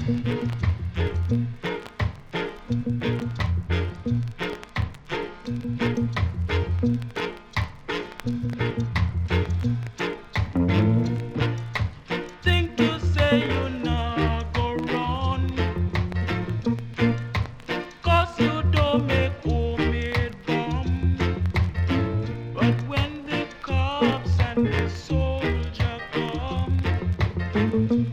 Think you say you nah go run, 'cause you don't make homemade bomb. But when the cops and the soldier come,